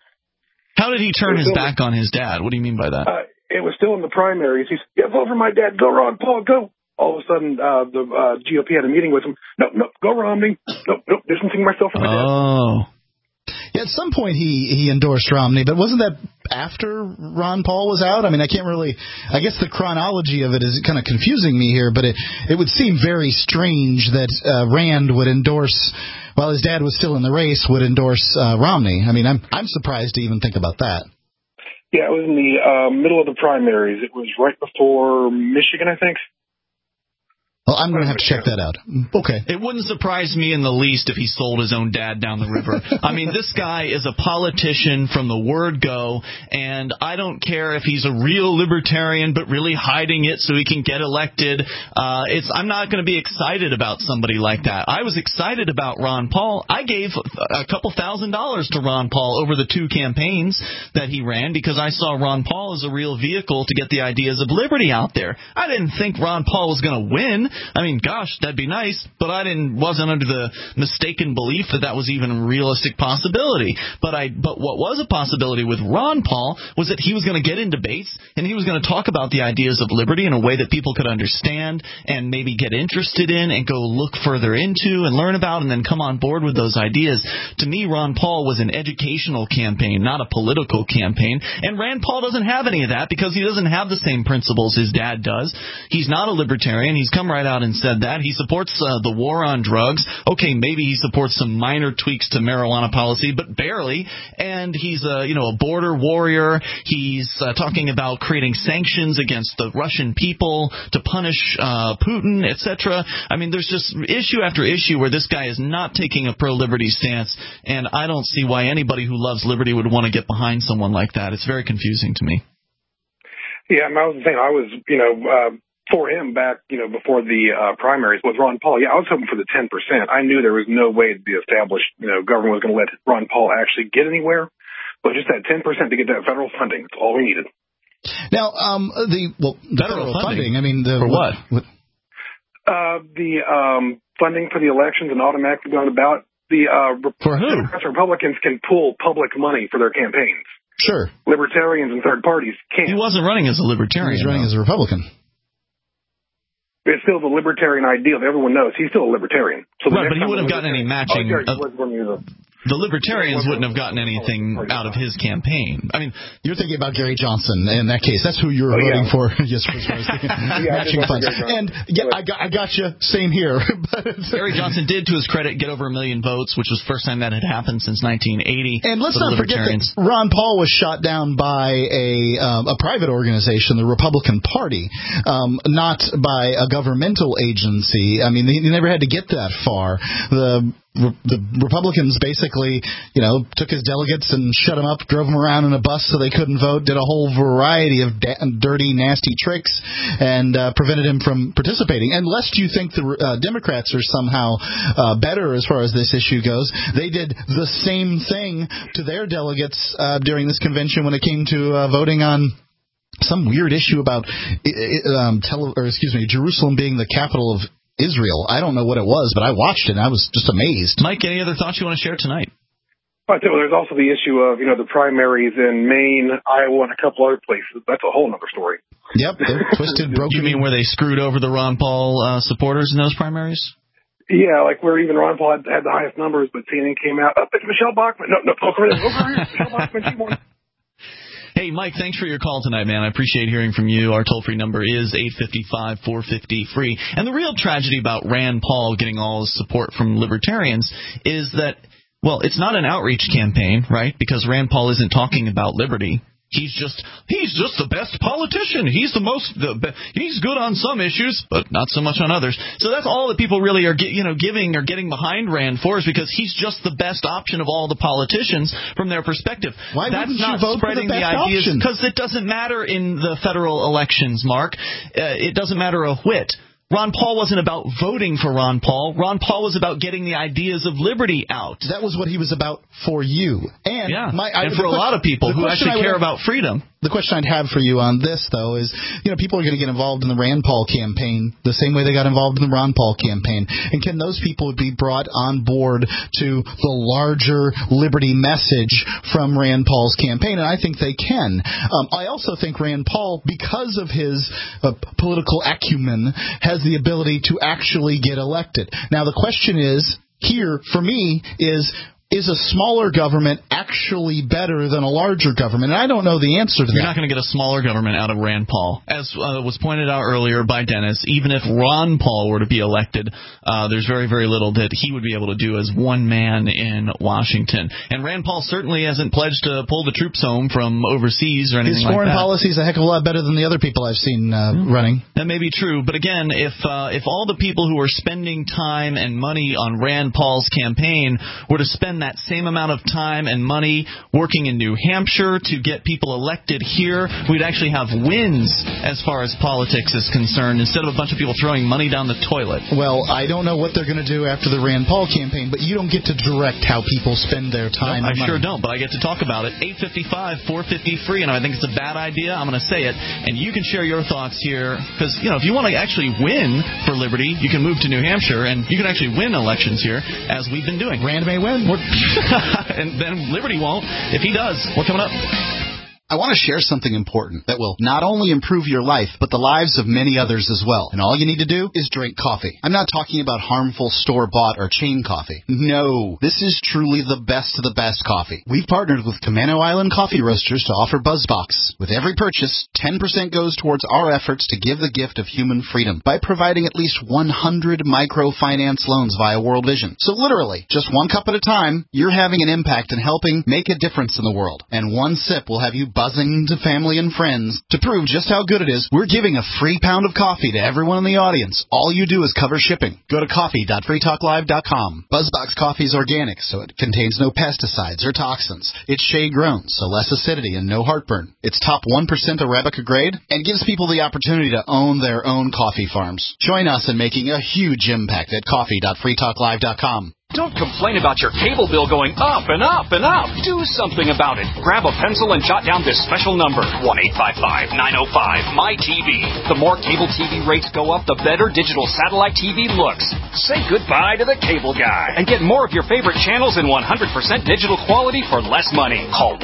How did he turn his back on his dad? What do you mean by that? It was still in the primaries. He said, yeah, vote for my dad. Go, Ron Paul, go. All of a sudden, the GOP had a meeting with him. Nope, go Romney. Nope, distancing myself from my dad. Oh. Yeah, at some point he endorsed Romney, but wasn't that after Ron Paul was out? I mean, I guess the chronology of it is kind of confusing me here, but it would seem very strange that Rand would endorse, while his dad was still in the race, would endorse Romney. I mean, I'm surprised to even think about that. Yeah, it was in the middle of the primaries. It was right before Michigan, I think. Well, I'm going to have to check that out. Okay. It wouldn't surprise me in the least if he sold his own dad down the river. I mean, this guy is a politician from the word go, and I don't care if he's a real libertarian but really hiding it so he can get elected. I'm not going to be excited about somebody like that. I was excited about Ron Paul. I gave a couple $1,000s to Ron Paul over the 2 campaigns that he ran because I saw Ron Paul as a real vehicle to get the ideas of liberty out there. I didn't think Ron Paul was going to win. I mean, gosh, that'd be nice, but I wasn't under the mistaken belief that was even a realistic possibility. But what was a possibility with Ron Paul was that he was going to get in debates and he was going to talk about the ideas of liberty in a way that people could understand and maybe get interested in and go look further into and learn about and then come on board with those ideas. To me, Ron Paul was an educational campaign, not a political campaign. And Rand Paul doesn't have any of that because he doesn't have the same principles his dad does. He's not a libertarian. He's come right out and said that. He supports the war on drugs. Okay, maybe he supports some minor tweaks to marijuana policy, but barely. And he's a border warrior. He's talking about creating sanctions against the Russian people to punish Putin, etc. I mean, there's just issue after issue where this guy is not taking a pro-liberty stance, and I don't see why anybody who loves liberty would want to get behind someone like that. It's very confusing to me. Yeah, I was saying I was, for him back, before the primaries was Ron Paul. Yeah, I was hoping for the 10%. I knew there was no way the established, government was going to let Ron Paul actually get anywhere. But just that 10% to get that federal funding, that's all we needed. Now, the federal funding, I mean, for what? The funding for the elections and automatically going about for who? Democrats and Republicans can pull public money for their campaigns. Sure. Libertarians and third parties can't. He wasn't running as a libertarian. He was running as a Republican. It's still the libertarian ideal. Everyone knows he's still a libertarian. So right, but he wouldn't have gotten any matching. The libertarians wouldn't have gotten anything out of his campaign. I mean, you're thinking about Gary Johnson in that case. That's who you were voting for. Yes, matching funds. And I got you. Same here. Gary Johnson did, to his credit, get over 1 million votes, which was the first time that had happened since 1980. And let's not forget that Ron Paul was shot down by a private organization, the Republican Party, not by a governmental agency. I mean, he never had to get that far. The Republicans basically basically, took his delegates and shut them up, drove them around in a bus so they couldn't vote, did a whole variety of dirty, nasty tricks, and prevented him from participating. And lest you think the Democrats are somehow better as far as this issue goes, they did the same thing to their delegates during this convention when it came to voting on some weird issue about Jerusalem being the capital of Israel. I don't know what it was, but I watched it and I was just amazed. Mike, any other thoughts you want to share tonight? Well, there's also the issue of, the primaries in Maine, Iowa, and a couple other places. That's a whole other story. Yep, they're twisted, broken. You mean where they screwed over the Ron Paul supporters in those primaries? Yeah, like where even Ron Paul had the highest numbers, but CNN came out, it's Michelle Bachmann. No, over here. Michelle Bachmann, she won. Hey, Mike, thanks for your call tonight, man. I appreciate hearing from you. Our toll-free number is 855-450-FREE. And the real tragedy about Rand Paul getting all his support from libertarians is that, well, it's not an outreach campaign, right? Because Rand Paul isn't talking about liberty. He's just the best politician. He's he's good on some issues, but not so much on others. So that's all that people really are giving or getting behind Rand for, is because he's just the best option of all the politicians from their perspective. Why that's wouldn't not you vote spreading for the best the ideas, option? because it doesn't matter in the federal elections, Mark. It doesn't matter a whit. Ron Paul wasn't about voting for Ron Paul. Ron Paul was about getting the ideas of liberty out. That was what he was about for you. And, and for a lot of people who actually care about freedom. The question I'd have for you on this, though, is, people are going to get involved in the Rand Paul campaign the same way they got involved in the Ron Paul campaign. And can those people be brought on board to the larger liberty message from Rand Paul's campaign? And I think they can. I also think Rand Paul, because of his political acumen, has the ability to actually get elected. Now, the question is, here, for me, is a smaller government actually better than a larger government? And I don't know the answer to that. You're not going to get a smaller government out of Rand Paul. As was pointed out earlier by Dennis, even if Ron Paul were to be elected, there's very, very little that he would be able to do as one man in Washington. And Rand Paul certainly hasn't pledged to pull the troops home from overseas or anything like that. His foreign policy is a heck of a lot better than the other people I've seen running. That may be true. But again, if all the people who are spending time and money on Rand Paul's campaign were to spend that same amount of time and money working in New Hampshire to get people elected here, we'd actually have wins as far as politics is concerned, instead of a bunch of people throwing money down the toilet. Well, I don't know what they're going to do after the Rand Paul campaign, but you don't get to direct how people spend their time. No, I sure don't, but I get to talk about it. 855-450-FREE, and I think it's a bad idea. I'm going to say it, and you can share your thoughts here, because, if you want to actually win for liberty, you can move to New Hampshire, and you can actually win elections here, as we've been doing. Rand may win. And then Liberty won't. If he does, what's coming up? I want to share something important that will not only improve your life, but the lives of many others as well. And all you need to do is drink coffee. I'm not talking about harmful store-bought or chain coffee. No, this is truly the best of the best coffee. We've partnered with Camano Island Coffee Roasters to offer BuzzBox. With every purchase, 10% goes towards our efforts to give the gift of human freedom by providing at least 100 microfinance loans via World Vision. So literally, just one cup at a time, you're having an impact and helping make a difference in the world. And one sip will have you buzzing to family and friends. To prove just how good it is, we're giving a free pound of coffee to everyone in the audience. All you do is cover shipping. Go to coffee.freetalklive.com. BuzzBox coffee is organic, so it contains no pesticides or toxins. It's shade-grown, so less acidity and no heartburn. It's top 1% Arabica grade and gives people the opportunity to own their own coffee farms. Join us in making a huge impact at coffee.freetalklive.com. Don't complain about your cable bill going up and up and up. Do something about it. Grab a pencil and jot down this special number, 1-855-905-MY-TV. The more cable TV rates go up, the better digital satellite TV looks. Say goodbye to the cable guy and get more of your favorite channels in 100% digital quality for less money. Call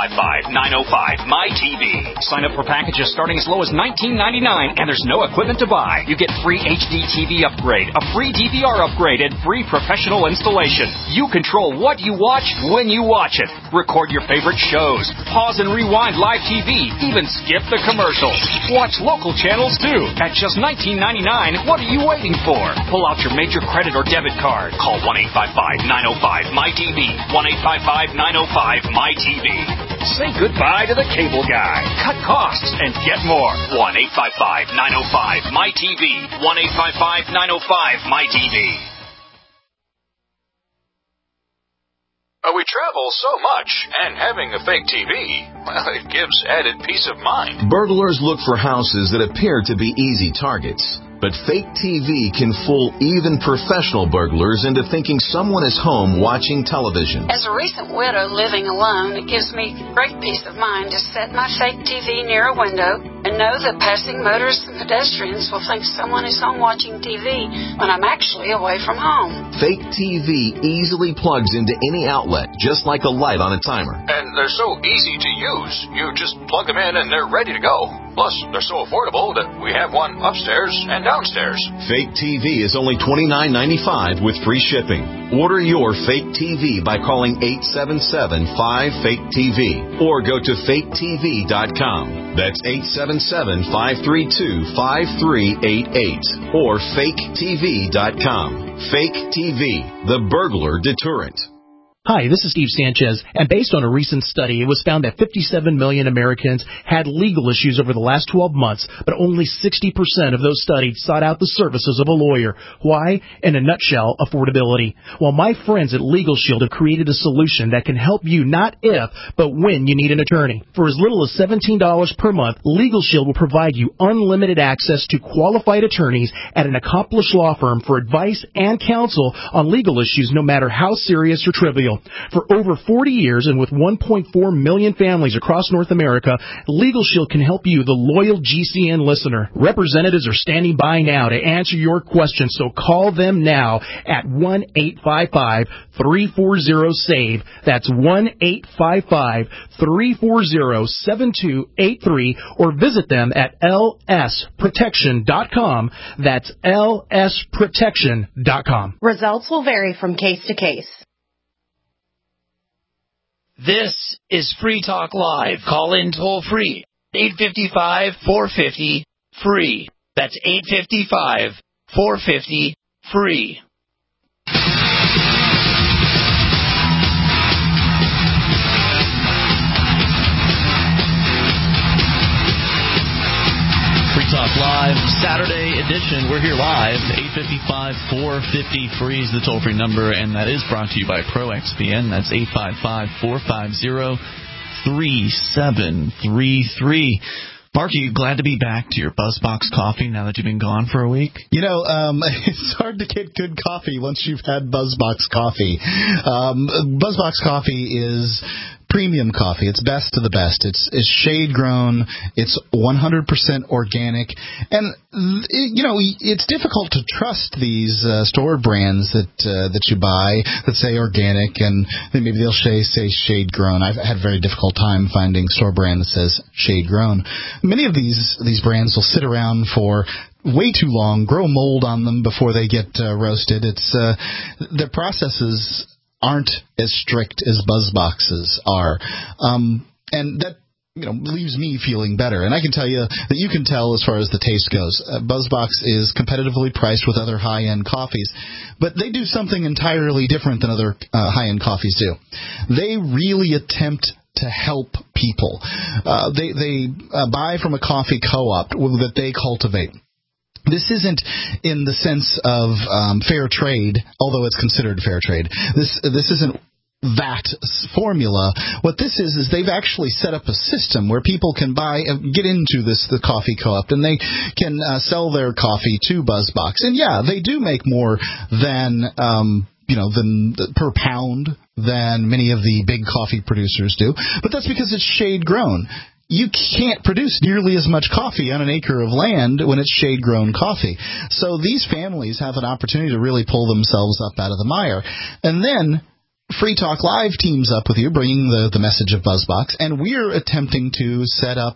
1-855-905-MY-TV. Sign up for packages starting as low as $19.99, and there's no equipment to buy. You get free HD TV upgrade, a free DVR upgrade, and free professional installation. You control what you watch when you watch it. Record your favorite shows. Pause and rewind live TV. Even skip the commercials. Watch local channels too. At just $19.99, what are you waiting for? Pull out your major credit or debit card. Call 1-855-905-MY-TV. 1-855-905-MY-TV. Say goodbye to the cable guy. Cut costs and get more. 1-855-905-MY-TV. 1-855-905-MY-TV. We travel so much, and having a fake TV, well, it gives added peace of mind. Burglars look for houses that appear to be easy targets. But fake TV can fool even professional burglars into thinking someone is home watching television. As a recent widow living alone, it gives me great peace of mind to set my fake TV near a window and know that passing motorists and pedestrians will think someone is home watching TV when I'm actually away from home. Fake TV easily plugs into any outlet, just like a light on a timer. And they're so easy to use. You just plug them in and they're ready to go. Plus, they're so affordable that we have one upstairs and downstairs. Fake TV is only $29.95 with free shipping. Order your fake TV by calling 877-5FAKE-TV or go to faketv.com. That's 877-532-5388 or faketv.com. Fake TV, the burglar deterrent. Hi, this is Steve Sanchez, and based on a recent study, it was found that 57 million Americans had legal issues over the last 12 months, but only 60% of those studied sought out the services of a lawyer. Why? In a nutshell, affordability. Well, my friends at Legal Shield have created a solution that can help you not if, but when you need an attorney. For as little as $17 per month, Legal Shield will provide you unlimited access to qualified attorneys at an accomplished law firm for advice and counsel on legal issues, no matter how serious or trivial. For over 40 years and with 1.4 million families across North America, Legal Shield can help you, the loyal GCN listener. Representatives are standing by now to answer your questions, so call them now at 1-855-340-SAVE. That's 1-855-340-7283, or visit them at lsprotection.com. That's lsprotection.com. Results will vary from case to case. This is Free Talk Live. Call in toll free. 855-450-FREE. That's 855-450-FREE. Free Talk Live, Saturday edition. We're here live. 855-450-FREE is the toll-free number, and that is brought to you by ProXPN. That's 855-450-3733. Mark, are you glad to be back to your BuzzBox coffee now that you've been gone for a week? You know, it's hard to get good coffee once you've had BuzzBox coffee. BuzzBox coffee is premium coffee. It's best of the best. It's shade grown. It's 100% organic. And, you know, it's difficult to trust these store brands that you buy that say organic, and maybe they'll say shade grown. I've had a very difficult time finding store brand that says shade grown. Many of these brands will sit around for way too long, grow mold on them before they get roasted. It's their processes aren't as strict as BuzzBox's are, and that leaves me feeling better. And I can tell you that you can tell as far as the taste goes. BuzzBox is competitively priced with other high-end coffees, but they do something entirely different than other high-end coffees do. They really attempt to help people. They buy from a coffee co-op that they cultivate. This isn't in the sense of fair trade, although it's considered fair trade. This isn't that formula. What this is they've actually set up a system where people can get into the coffee co-op, and they can sell their coffee to BuzzBox. And yeah, they do make more than per pound than many of the big coffee producers do, but that's because it's shade grown. You can't produce nearly as much coffee on an acre of land when it's shade-grown coffee. So these families have an opportunity to really pull themselves up out of the mire. And then Free Talk Live teams up with you, bringing the message of BuzzBox, and we're attempting to set up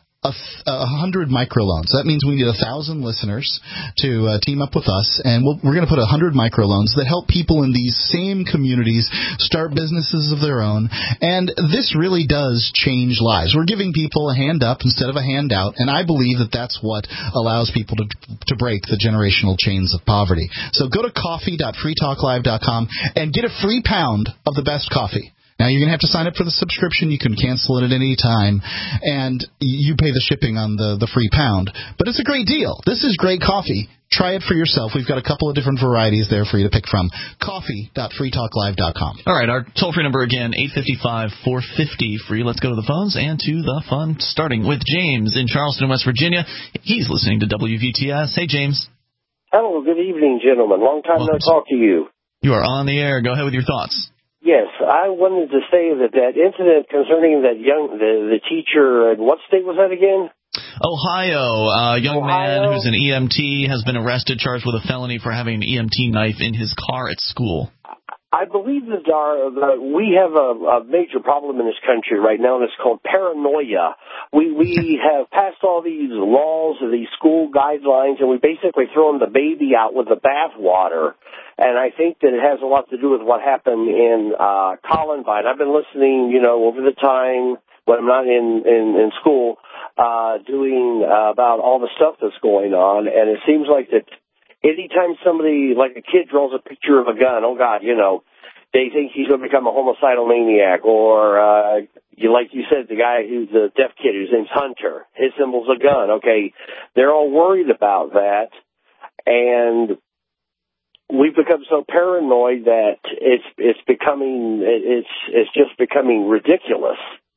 100 microloans. That means we need 1,000 listeners to team up with us, and we're going to put 100 microloans that help people in these same communities start businesses of their own. And this really does change lives. We're giving people a hand up instead of a handout, and I believe that that's what allows people to break the generational chains of poverty. So go to coffee.freetalklive.com and get a free pound of the best coffee. Now, you're going to have to sign up for the subscription. You can cancel it at any time, and you pay the shipping on the free pound. But it's a great deal. This is great coffee. Try it for yourself. We've got a couple of different varieties there for you to pick from. Coffee.freetalklive.com. All right, our toll-free number again, 855-450-FREE. Let's go to the phones and to the fun, starting with James in Charleston, West Virginia. He's listening to WVTS. Hey, James. Hello, good evening, gentlemen. Long time no talk to you. You are on the air. Go ahead with your thoughts. Yes, I wanted to say that incident concerning that the teacher, and what state was that again? Ohio. A young man who's an EMT has been arrested, charged with a felony for having an EMT knife in his car at school. I believe that we have a major problem in this country right now, and it's called paranoia. We have passed all these laws and these school guidelines, and we basically thrown the baby out with the bathwater. And I think that it has a lot to do with what happened in Columbine. I've been listening, over the time when I'm not in school, doing about all the stuff that's going on, and it seems like that anytime somebody, like a kid, draws a picture of a gun, oh God, they think he's going to become a homicidal maniac, or like you said, the guy who's the deaf kid whose name's Hunter, his symbol's a gun. Okay, they're all worried about that, and we've become so paranoid that it's just becoming ridiculous.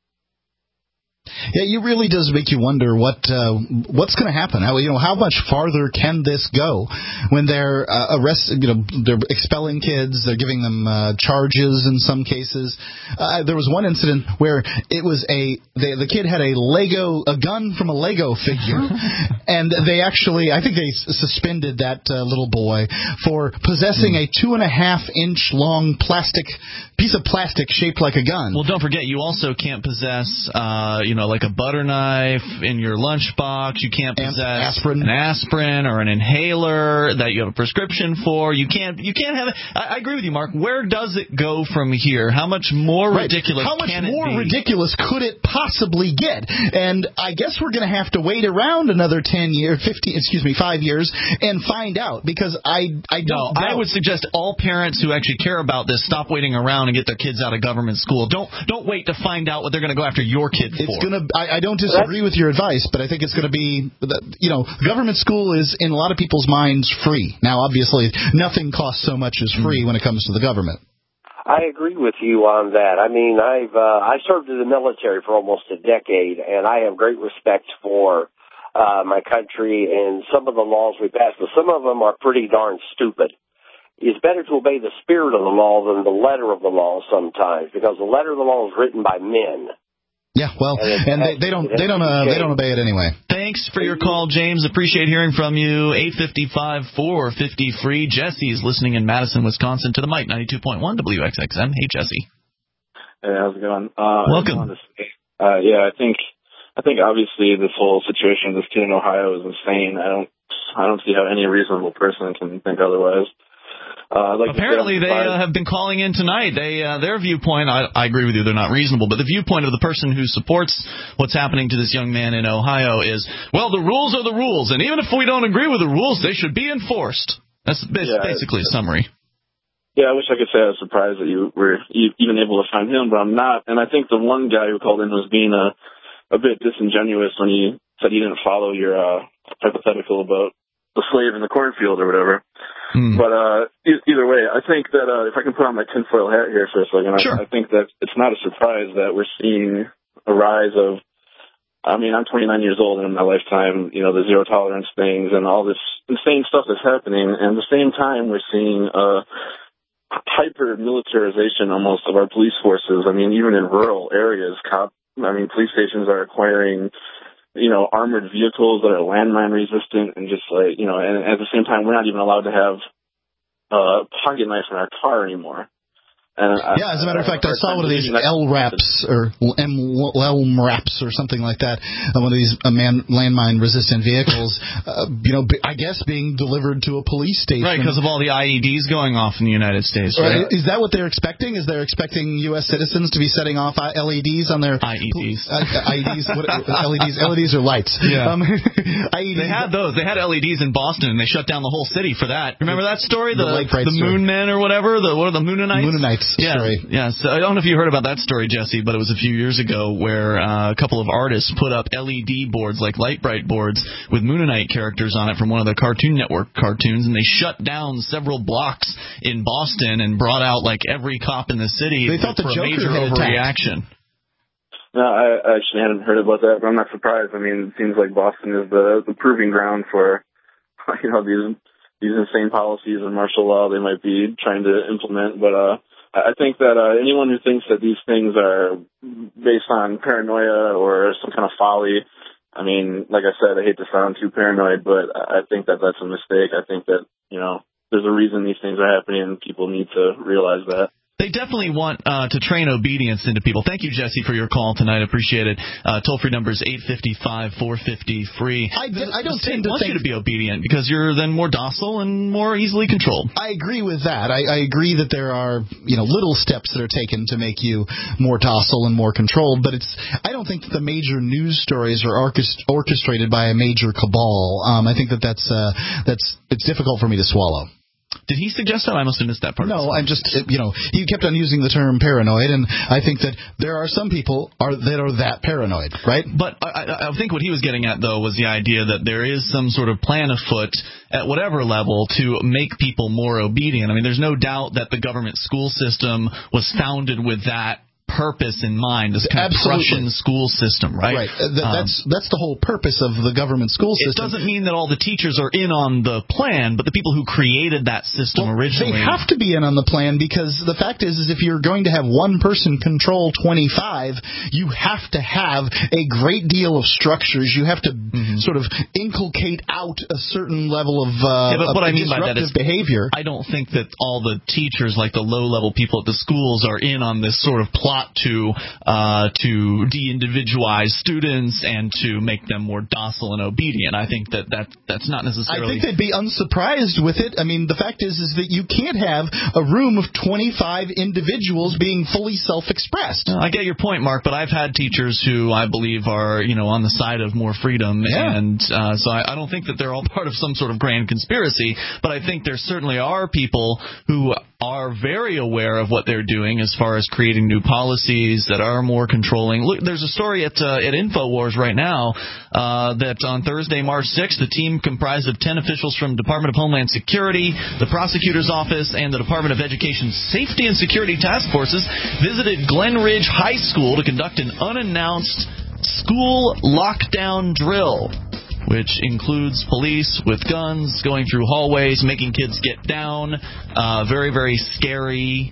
Yeah, it really does make you wonder what's going to happen. How much farther can this go when they're arrested? They're expelling kids. They're giving them charges in some cases. There was one incident where it was the kid had a gun from a Lego figure, and I think they suspended that little boy for possessing a 2.5-inch long piece of plastic shaped like a gun. Well, don't forget, you also can't possess, like a butter knife in your lunchbox. You can't possess an aspirin or an inhaler that you have a prescription for. You can't have it. I agree with you, Mark. Where does it go from here? How much more ridiculous can it be? How much more ridiculous could it possibly get? And I guess we're going to have to wait around another 5 years and find out, because I would suggest all parents who actually care about this stop waiting around and get their kids out of government school. Don't wait to find out what they're going to go after your kid for. I don't disagree with your advice, but I think it's going to be, government school is, in a lot of people's minds, free. Now, obviously, nothing costs so much as free when it comes to the government. I agree with you on that. I mean, I served in the military for almost a decade, and I have great respect for my country and some of the laws we pass, but some of them are pretty darn stupid. It's better to obey the spirit of the law than the letter of the law sometimes, because the letter of the law is written by men. Yeah, well, and they don't obey it anyway. Thanks for your call, James. Appreciate hearing from you. 855-450-FREE. Jesse's listening in Madison, Wisconsin to the Mic 92.1 WXXM. Hey, Jesse. Hey, how's it going? Welcome. I think obviously this whole situation with this kid in Ohio is insane. I don't see how any reasonable person can think otherwise. Apparently, they have been calling in tonight. Their viewpoint, I agree with you, they're not reasonable, but the viewpoint of the person who supports what's happening to this young man in Ohio is, well, the rules are the rules, and even if we don't agree with the rules, they should be enforced. That's basically a summary. Yeah, I wish I could say I was surprised that you were even able to find him, but I'm not. And I think the one guy who called in was being a bit disingenuous when he said he didn't follow your hypothetical about the slave in the cornfield or whatever. But either way, I think that if I can put on my tinfoil hat here for a second, sure. I think that it's not a surprise that we're seeing a rise of, I'm 29 years old, and in my lifetime, the zero tolerance things and all this insane stuff that's happening. And at the same time, we're seeing hyper-militarization almost of our police forces. Even in rural areas, police stations are acquiring armored vehicles that are landmine resistant, and just and at the same time, we're not even allowed to have a pocket knife in our car anymore. As a matter of fact, I saw one of these LRAPs or LMRAPs or something like that. One of these landmine-resistant vehicles, I guess being delivered to a police station. Right, because of all the IEDs going off in the United States. Right? Is that what they're expecting? Is they're expecting U.S. citizens to be setting off LEDs on their IEDs? IEDs? LEDs are lights. Yeah. IEDs. They had those. They had LEDs in Boston, and they shut down the whole city for that. Remember that story? The Moon Men or whatever? What are the Moonanites? Moonanites. story. Yeah. So I don't know if you heard about that story, Jesse, but it was a few years ago where a couple of artists put up LED boards, like light bright boards, with Moonanite characters on it from one of the Cartoon Network cartoons, and they shut down several blocks in Boston and brought out like every cop in the city. They thought the for a Joker major had attacked. overreaction. No, I actually hadn't heard about that, but I'm not surprised. I mean, it seems like Boston is the proving ground for, these insane policies and martial law they might be trying to implement. But I think that anyone who thinks that these things are based on paranoia or some kind of folly, I mean, like I said, I hate to sound too paranoid, but I think that that's a mistake. I think that, there's a reason these things are happening, and people need to realize that. They definitely want to train obedience into people. Thank you, Jesse, for your call tonight. Appreciate it. Toll-free number is 855-450-FREE. I don't tend to want you to be obedient because you're then more docile and more easily controlled. I agree with that. I agree that there are little steps that are taken to make you more docile and more controlled, but I don't think that the major news stories are orchestrated by a major cabal. I think it's difficult for me to swallow. Did he suggest that? I must have missed that part. No, I'm just, he kept on using the term paranoid, and I think that there are some people that are that paranoid, right? But I think what he was getting at, though, was the idea that there is some sort of plan afoot at whatever level to make people more obedient. I mean, there's no doubt that the government school system was founded with that purpose in mind, this kind of Prussian school system, right? Right. That's the whole purpose of the government school system. It doesn't mean that all the teachers are in on the plan, but the people who created that system originally. They have to be in on the plan because the fact is if you're going to have one person control 25, you have to have a great deal of structures. You have to sort of inculcate out a certain level of but what I mean by that is behavior. I don't think that all the teachers, like the low-level people at the schools, are in on this sort of plot to de-individualize students and to make them more docile and obedient. I think that's not necessarily... I think they'd be unsurprised with it. I mean, the fact is that you can't have a room of 25 individuals being fully self-expressed. I get your point, Mark, but I've had teachers who I believe are, on the side of more freedom, and so I don't think that they're all part of some sort of grand conspiracy, but I think there certainly are people who are very aware of what they're doing as far as creating new policies that are more controlling. Look, there's a story at InfoWars right now that on Thursday, March 6th, the team comprised of 10 officials from Department of Homeland Security, the Prosecutor's Office, and the Department of Education Safety and Security Task Forces visited Glen Ridge High School to conduct an unannounced school lockdown drill, which includes police with guns going through hallways, making kids get down. Very, very scary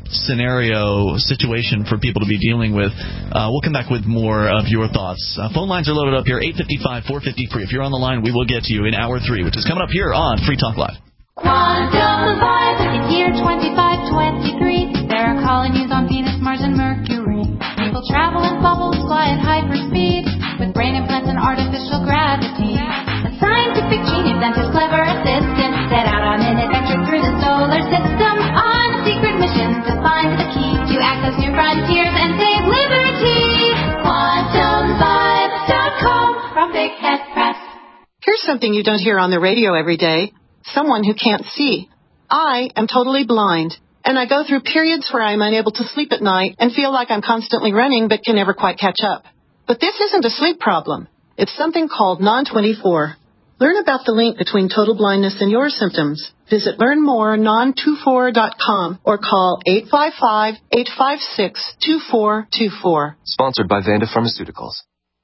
situation for people to be dealing with. We'll come back with more of your thoughts. Phone lines are loaded up here, 855-450-FREE. If you're on the line, we will get to you in Hour 3, which is coming up here on Free Talk Live. Quantum Live in year 2523. There are colonies on Venus, Mars, and Mercury. People travel in bubbles, fly at hyperspeed, with brain implants and artificial gravity. A scientific genius and his clever assistant set out on an adventure through the solar system on a secret mission to find the key to access new frontiers and save liberty. QuantumVibes.com from Big Head Press. Here's something you don't hear on the radio every day. Someone who can't see. I am totally blind, and I go through periods where I'm unable to sleep at night and feel like I'm constantly running but can never quite catch up. But this isn't a sleep problem. It's something called Non-24. Learn about the link between total blindness and your symptoms. Visit learnmorenon24.com or call 855-856-2424. Sponsored by Vanda Pharmaceuticals.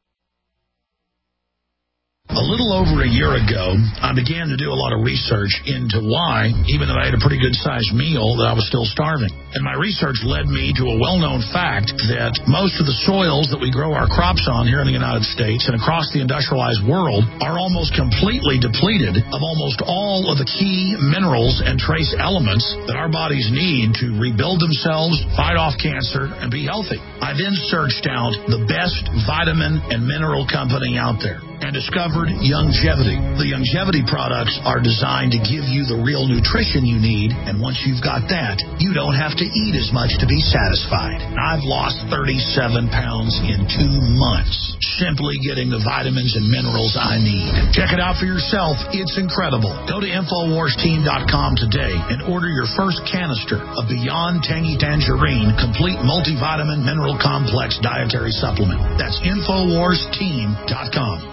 A little over a year ago, I began to do a lot of research into why, even though I had a pretty good-sized meal, that I was still starving. And my research led me to a well-known fact that most of the soils that we grow our crops on here in the United States and across the industrialized world are almost completely depleted of almost all of the key minerals and trace elements that our bodies need to rebuild themselves, fight off cancer, and be healthy. I then searched out the best vitamin and mineral company out there. and discovered Youngevity. The Youngevity products are designed to give you the real nutrition you need, and once you've got that, you don't have to eat as much to be satisfied. I've lost 37 pounds in 2 months, simply getting the vitamins and minerals I need. Check it out for yourself. It's incredible. Go to InfoWarsTeam.com today and order your first canister of Beyond Tangy Tangerine Complete Multivitamin Mineral Complex Dietary Supplement. That's InfoWarsTeam.com.